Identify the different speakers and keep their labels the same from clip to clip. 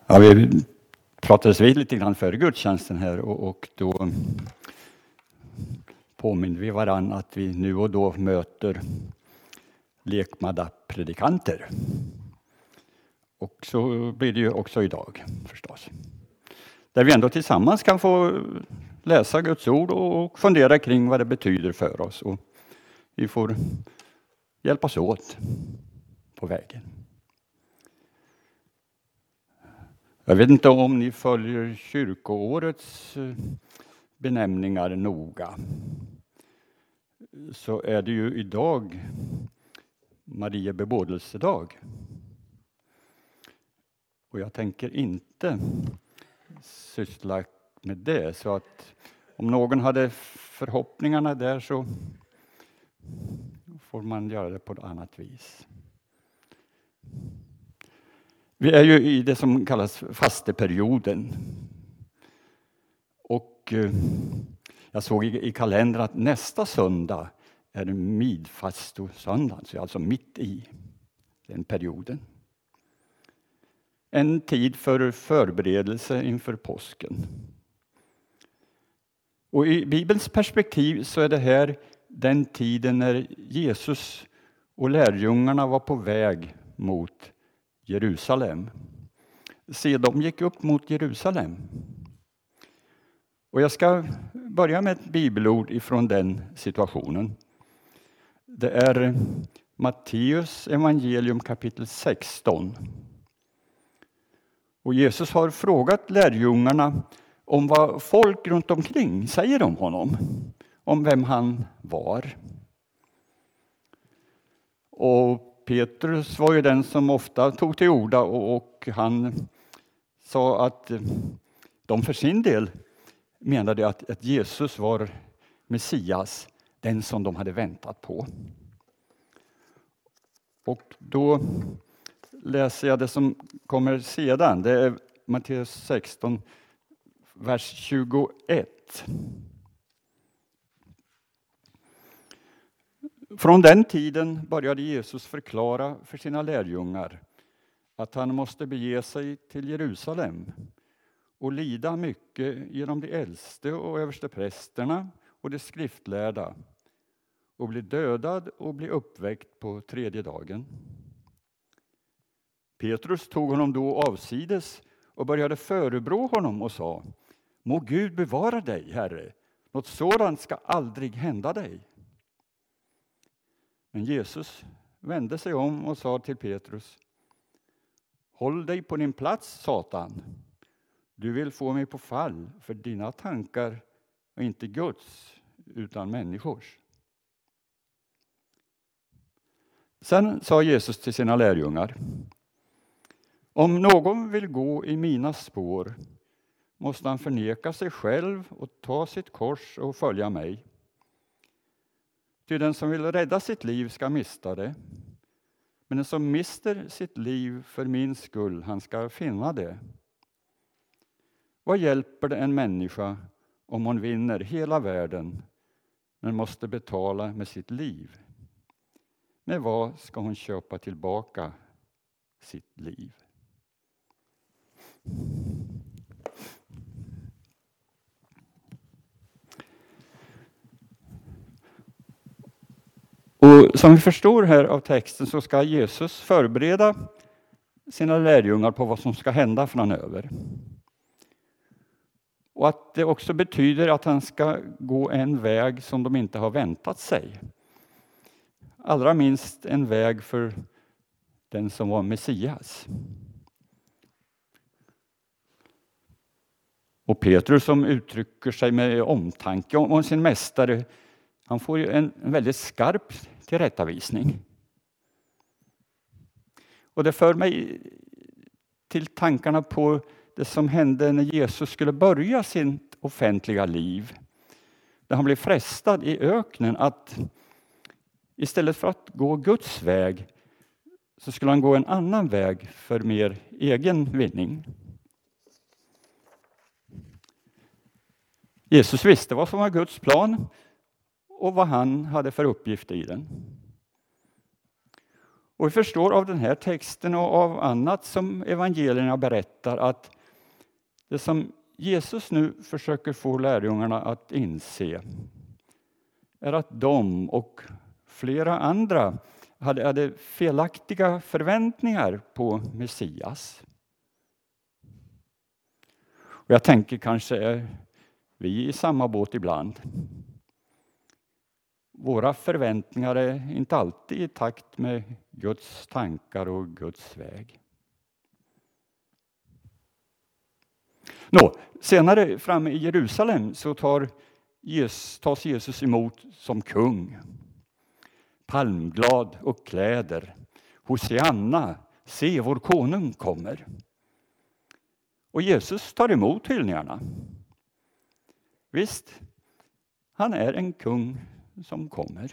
Speaker 1: Ja, vi pratades vid lite grann före gudstjänsten här och då påminner vi varann att vi nu och då möter lekmannapredikanter. Och så blir det ju också idag förstås. Där vi ändå tillsammans kan få läsa Guds ord och fundera kring vad det betyder för oss. Och vi får hjälpas åt på vägen. Jag vet inte om ni följer kyrkoårets benämningar noga. Så är det ju idag Maria bebådelsedag. Och jag tänker inte syssla med det. Så att om någon hade förhoppningarna där så får man göra det på ett annat vis. Vi är ju i det som kallas fasteperioden. Och jag såg i kalendern att nästa söndag är midfastosöndag, så alltså mitt i den perioden. En tid för förberedelse inför påsken. Och i Bibelns perspektiv så är det här den tiden när Jesus och lärjungarna var på väg mot Jerusalem. Se, de gick upp mot Jerusalem. Och jag ska börja med ett bibelord ifrån den situationen. Det är Matteus evangelium kapitel 16. Och Jesus har frågat lärjungarna om vad folk runt omkring säger om honom. Om vem han var. Och Petrus var ju den som ofta tog till orda och han sa att de för sin del menade att Jesus var Messias, den som de hade väntat på. Och då läser jag det som kommer sedan. Det är Matteus 16, vers 21. Från den tiden började Jesus förklara för sina lärjungar att han måste bege sig till Jerusalem och lida mycket genom de äldste och översteprästerna och de skriftlärda och bli dödad och bli uppväckt på tredje dagen. Petrus tog honom då avsides och började förebrå honom och sa: Må Gud bevara dig, Herre, något sådant ska aldrig hända dig. Men Jesus vände sig om och sa till Petrus: Håll dig på din plats, Satan. Du vill få mig på fall, för dina tankar är inte Guds utan människors. Sen sa Jesus till sina lärjungar: Om någon vill gå i mina spår måste han förneka sig själv och ta sitt kors och följa mig. Ty den som vill rädda sitt liv ska mista det. Men den som mister sitt liv för min skull, han ska finna det. Vad hjälper det en människa om hon vinner hela världen men måste betala med sitt liv? Med vad ska hon köpa tillbaka sitt liv? Och som vi förstår här av texten så ska Jesus förbereda sina lärjungar på vad som ska hända framöver. Och att det också betyder att han ska gå en väg som de inte har väntat sig. Allra minst en väg för den som var Messias. Och Petrus som uttrycker sig med omtanke om sin mästare, han får ju en väldigt skarp tillrättavisning. Och det för mig till tankarna på det som hände när Jesus skulle börja sitt offentliga liv. Där han blev frestad i öknen att istället för att gå Guds väg så skulle han gå en annan väg för mer egen vinning. Jesus visste vad som var Guds plan och vad han hade för uppgift i den. Och vi förstår av den här texten och av annat som evangelierna berättar att det som Jesus nu försöker få lärjungarna att inse är att de och flera andra hade felaktiga förväntningar på Messias. Och jag tänker kanske är vi i samma båt ibland. Våra förväntningar är inte alltid i takt med Guds tankar och Guds väg. Senare framme i Jerusalem så tas Jesus emot som kung. Palmglad och kläder. Hosianna, se vår konung kommer. Och Jesus tar emot hyllningarna. Visst, han är en kung som kommer.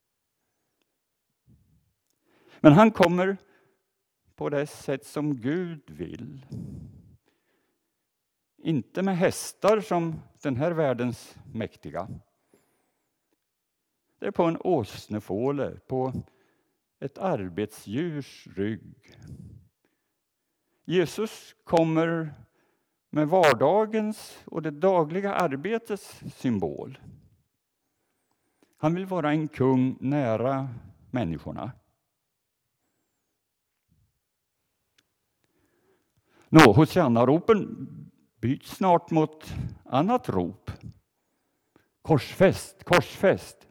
Speaker 1: Men han kommer på det sätt som Gud vill. Inte med hästar som den här världens mäktiga. Det är på en åsnefåle, på ett arbetsdjurs rygg. Jesus kommer med vardagens och det dagliga arbetets symbol. Han vill vara en kung nära människorna. Hosianna-ropen byts snart mot annat rop. Korsfäst, korsfäst.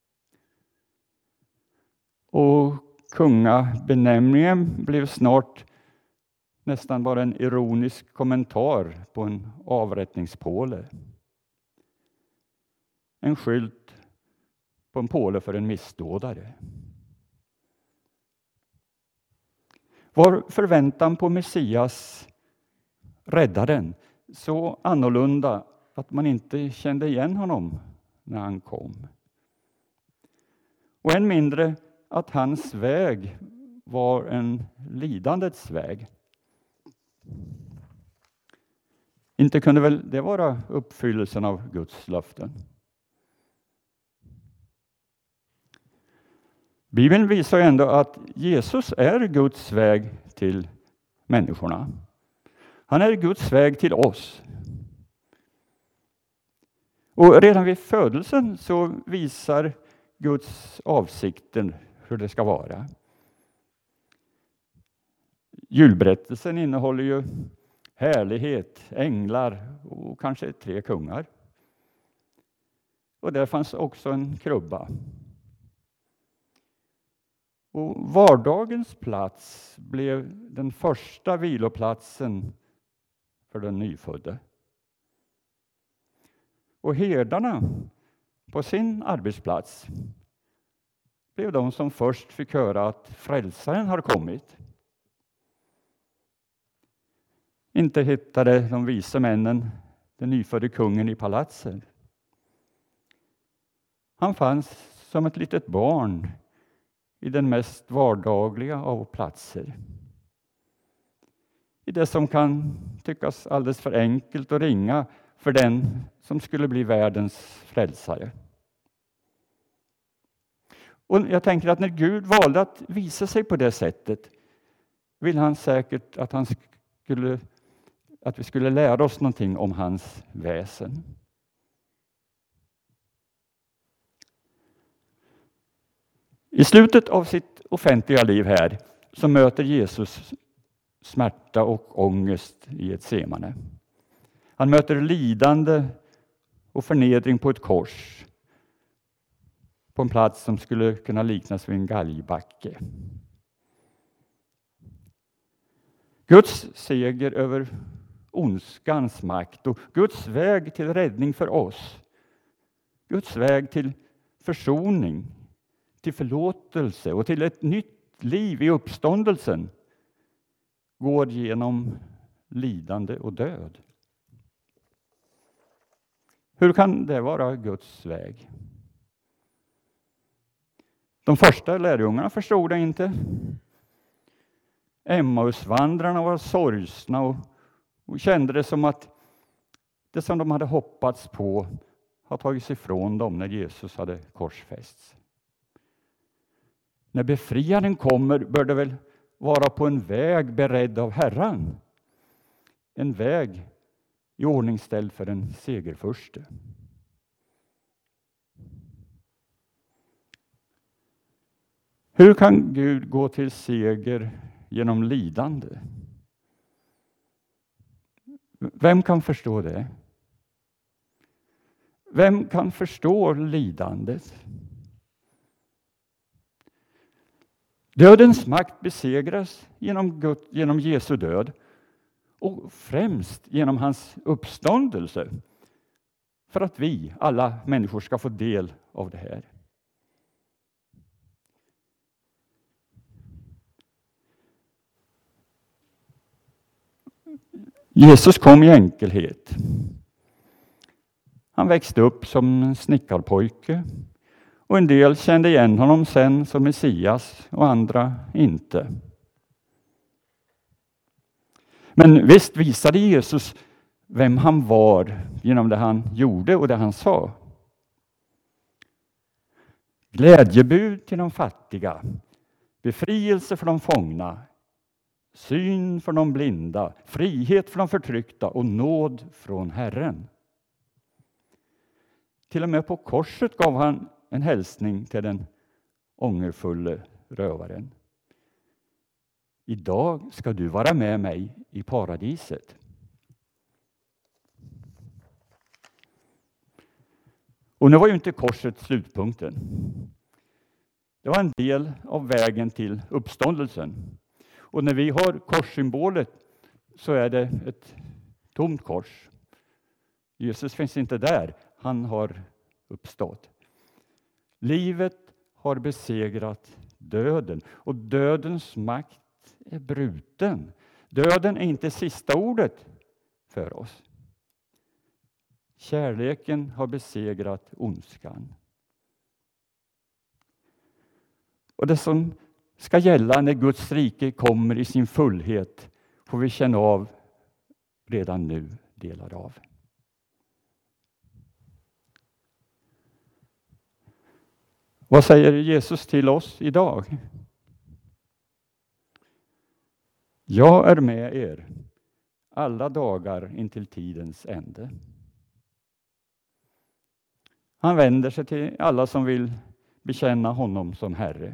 Speaker 1: Och kungabenämningen blev snart nästan bara en ironisk kommentar på en avrättningspåle. En skylt på en påle för en missdådare. Var förväntan på Messias, räddaren, så annorlunda att man inte kände igen honom när han kom? Och än mindre att hans väg var en lidandets väg. Inte kunde väl det vara uppfyllelsen av Guds löften? Bibeln visar ändå att Jesus är Guds väg till människorna. Han är Guds väg till oss. Och redan vid födelsen så visar Guds avsikten hur det ska vara. Julberättelsen innehåller ju härlighet, änglar och kanske 3 kungar. Och där fanns också en krubba. Och vardagens plats blev den första viloplatsen för den nyfödde. Och herdarna på sin arbetsplats blev de som först fick höra att frälsaren har kommit. Inte hittade de vise männen den nyfödde kungen i palatsen. Han fanns som ett litet barn i den mest vardagliga av platser. I det som kan tyckas alldeles för enkelt och ringa för den som skulle bli världens frälsare. Och jag tänker att när Gud valde att visa sig på det sättet vill han säkert att vi skulle lära oss någonting om hans väsen. I slutet av sitt offentliga liv här så möter Jesus smärta och ångest i Getsemane. Han möter lidande och förnedring på ett kors. På en plats som skulle kunna liknas vid en galgbacke. Guds seger över ondskans makt och Guds väg till räddning för oss. Guds väg till försoning, till förlåtelse och till ett nytt liv i uppståndelsen går genom lidande och död. Hur kan det vara Guds väg? De första lärjungarna förstod det inte. Emmausvandrarna var sorgsna och kände det som att det som de hade hoppats på har tagits ifrån dem när Jesus hade korsfästs. När befriaren kommer bör det väl vara på en väg beredd av Herren. En väg i ordningställd för en segerfurste. Hur kan Gud gå till seger genom lidande? Vem kan förstå det? Vem kan förstå lidandet? Dödens makt besegras genom Jesu död och främst genom hans uppståndelse för att vi, alla människor, ska få del av det här. Jesus kom i enkelhet. Han växte upp som en snickarpojke och en del kände igen honom sen som Messias och andra inte. Men visst visade Jesus vem han var genom det han gjorde och det han sa. Glädjebud till de fattiga, befrielse för de fångna, syn för de blinda, frihet för de förtryckta och nåd från Herren. Till och med på korset gav han en hälsning till den ångerfulle rövaren. Idag ska du vara med mig i paradiset. Och nu var ju inte korset slutpunkten. Det var en del av vägen till uppståndelsen. Och när vi har korssymbolet så är det ett tomt kors. Jesus finns inte där, han har uppstått. Livet har besegrat döden och dödens makt är bruten. Döden är inte sista ordet för oss. Kärleken har besegrat ondskan. Och det som ska gälla när Guds rike kommer i sin fullhet får vi känna av redan nu delar av. Vad säger Jesus till oss idag? Jag är med er alla dagar intill tidens ände. Han vänder sig till alla som vill bekänna honom som Herre.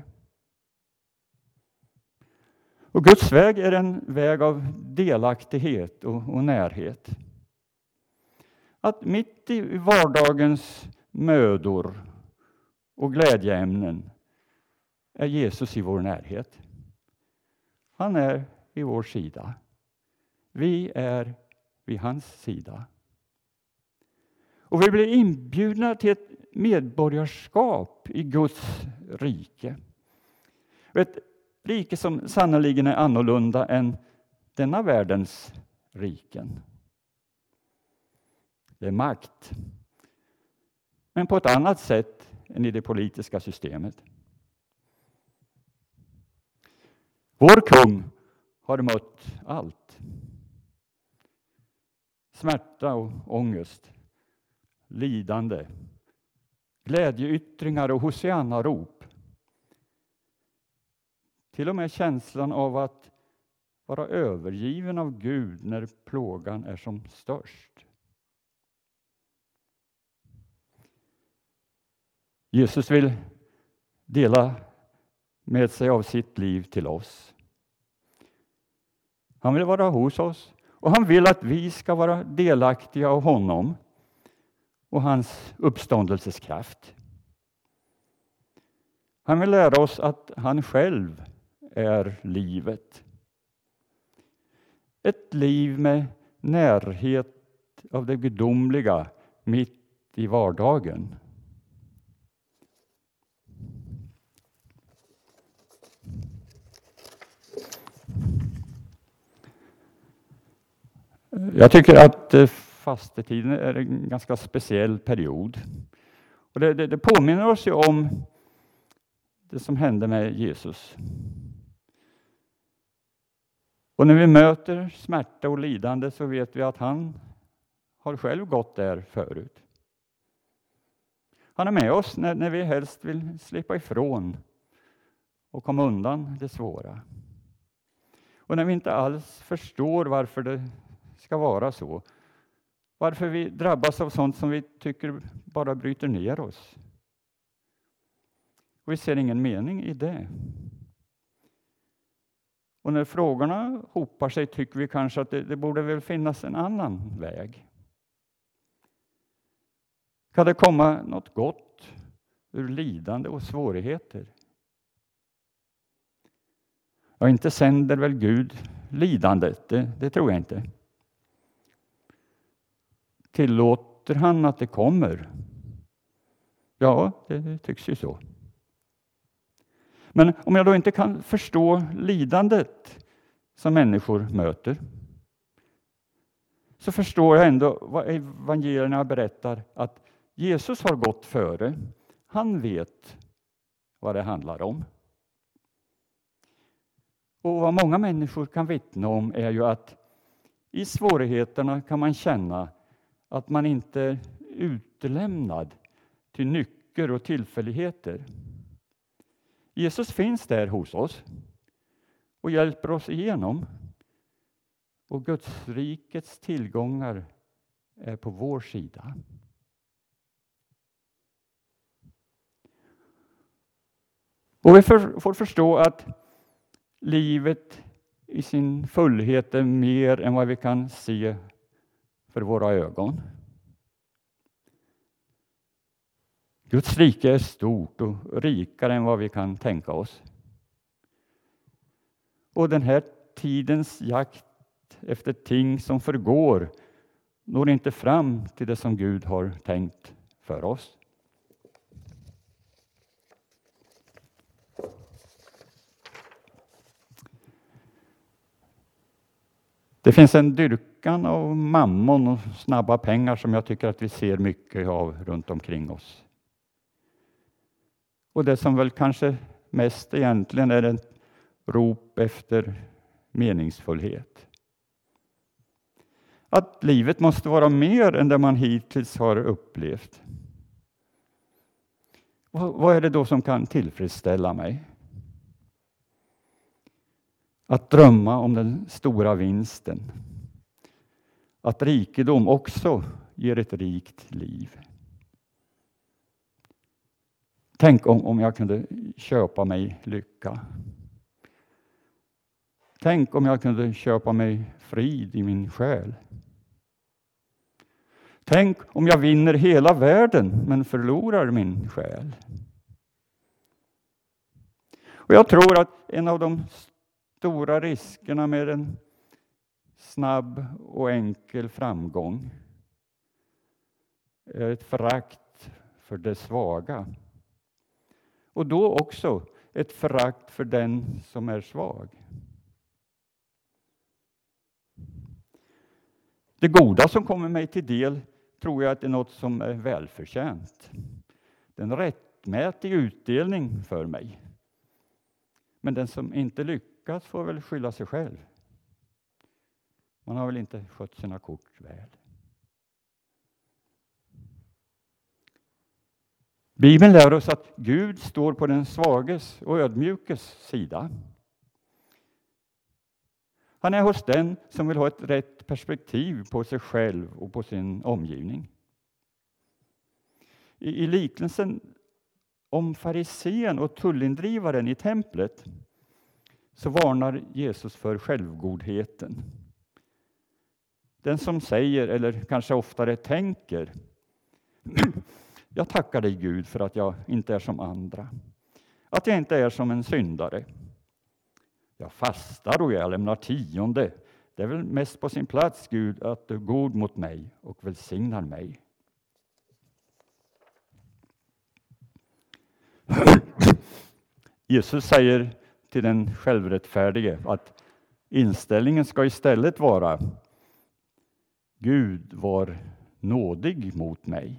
Speaker 1: Och Guds väg är en väg av delaktighet och närhet. Att mitt i vardagens mödor och glädjeämnen är Jesus i vår närhet. Han är vid vår sida. Vi är vid hans sida. Och vi blir inbjudna till ett medborgarskap i Guds rike. Ett rike som sannoliken är annorlunda än denna världens riken. Det är makt. Men på ett annat sätt än i det politiska systemet. Vår kung har mött allt. Smärta och ångest. Lidande. Glädjeyttringar och hosianna-rop. Till och med känslan av att vara övergiven av Gud när plågan är som störst. Jesus vill dela med sig av sitt liv till oss. Han vill vara hos oss och han vill att vi ska vara delaktiga av honom och hans uppståndelseskraft. Han vill lära oss att han själv är livet. Ett liv med närhet av det gudomliga mitt i vardagen. Jag tycker att fastetiden är en ganska speciell period. Och det påminner oss ju om det som hände med Jesus. Och när vi möter smärta och lidande så vet vi att han har själv gått där förut. Han är med oss när vi helst vill slippa ifrån och komma undan det svåra. Och när vi inte alls förstår varför det ska vara så, varför vi drabbas av sånt som vi tycker bara bryter ner oss. Och vi ser ingen mening i det. Och när frågorna hopar sig tycker vi kanske att det borde väl finnas en annan väg. Kan det komma något gott ur lidande och svårigheter? Ja, inte sänder väl Gud lidandet, det tror jag inte. Tillåter han att det kommer? Ja, det tycks ju så. Men om jag då inte kan förstå lidandet som människor möter, så förstår jag ändå vad evangelierna berättar, att Jesus har gått före. Han vet vad det handlar om. Och vad många människor kan vittna om är ju att i svårigheterna kan man känna att man inte är utlämnad till nycker och tillfälligheter. Jesus finns där hos oss och hjälper oss igenom. Och Guds rikets tillgångar är på vår sida. Och vi får förstå att livet i sin fullhet är mer än vad vi kan se för våra ögon. Guds rike är stort och rikare än vad vi kan tänka oss. Och den här tidens jakt efter ting som förgår når inte fram till det som Gud har tänkt för oss. Det finns en dyrkan av mammon och snabba pengar som jag tycker att vi ser mycket av runt omkring oss. Och det som väl kanske mest egentligen är ett rop efter meningsfullhet. Att livet måste vara mer än det man hittills har upplevt. Vad är det då som kan tillfredsställa mig? Att drömma om den stora vinsten. Att rikedom också ger ett rikt liv. Tänk om jag kunde köpa mig lycka. Tänk om jag kunde köpa mig frid i min själ. Tänk om jag vinner hela världen men förlorar min själ. Och jag tror att en av de stora riskerna med en snabb och enkel framgång är ett förakt för det svaga. Och då också ett förakt för den som är svag. Det goda som kommer mig till del tror jag att det är något som är välförtjänt. Det är en rättmätig utdelning för mig. Men den som inte lyckas får väl skylla sig själv. Man har väl inte skött sina kort väl. Bibeln lär oss att Gud står på den svages och ödmjukes sida. Han är hos den som vill ha ett rätt perspektiv på sig själv och på sin omgivning. I liknelsen om farisén och tullindrivaren i templet så varnar Jesus för självgodheten. Den som säger, eller kanske oftare tänker: jag tackar dig Gud för att jag inte är som andra. Att jag inte är som en syndare. Jag fastar och jag lämnar tionde. Det är väl mest på sin plats, Gud, att du är god mot mig och välsignar mig. Jesus säger till den självrättfärdige att inställningen ska istället vara: Gud var nådig mot mig.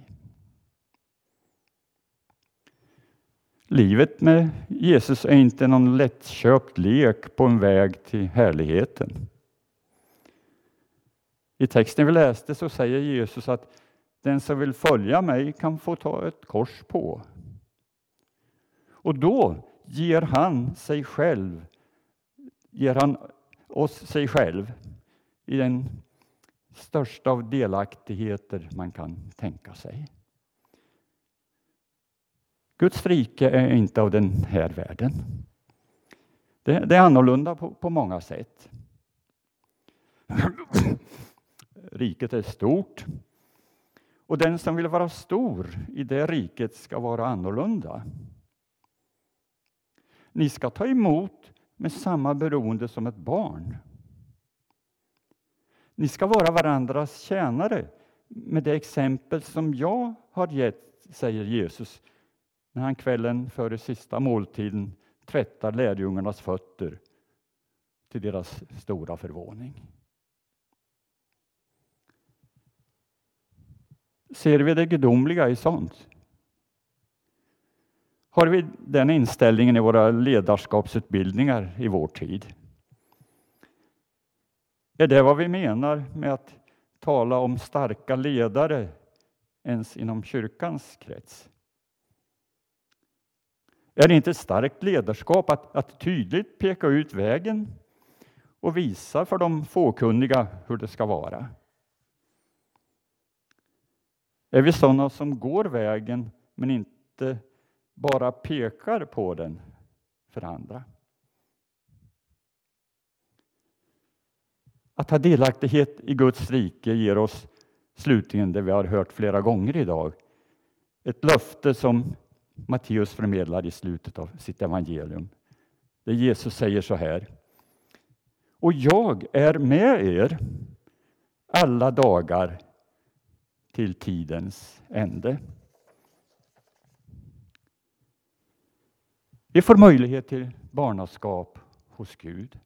Speaker 1: Livet med Jesus är inte någon lättköpt lek på en väg till härligheten. I texten vi läste så säger Jesus att den som vill följa mig kan få ta ett kors på. Och då ger han oss sig själv i den största av delaktigheter man kan tänka sig. Guds rike är inte av den här världen. Det är annorlunda på många sätt. Riket är stort. Och den som vill vara stor i det riket ska vara annorlunda. Ni ska ta emot med samma beroende som ett barn. Ni ska vara varandras tjänare med det exempel som jag har gett, säger Jesus, när han kvällen före sista måltiden tvättar lärjungarnas fötter till deras stora förvåning. Ser vi det gudomliga i sånt? Har vi den inställningen i våra ledarskapsutbildningar i vår tid? Är det vad vi menar med att tala om starka ledare ens inom kyrkans krets? Är det inte starkt ledarskap att tydligt peka ut vägen och visa för de fåkunniga hur det ska vara? Är vi sådana som går vägen men inte bara pekar på den för andra? Att ha delaktighet i Guds rike ger oss slutligen det vi har hört flera gånger idag. Ett löfte som Matteus förmedlar i slutet av sitt evangelium. Där Jesus säger så här: och jag är med er alla dagar till tidens ände. Vi får möjlighet till barnaskap hos Gud.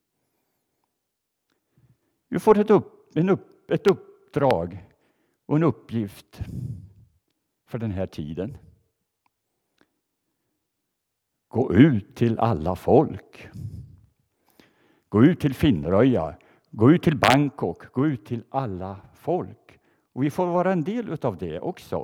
Speaker 1: Vi får ett uppdrag och en uppgift för den här tiden. Gå ut till alla folk. Gå ut till Finnröja. Gå ut till Bangkok. Gå ut till alla folk. Och vi får vara en del av det också.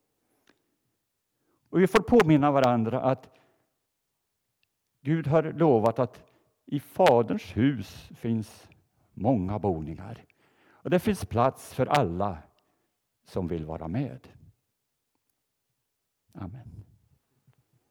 Speaker 1: Och vi får påminna varandra att Gud har lovat att i Faderns hus finns många boningar. Och det finns plats för alla som vill vara med. Amen.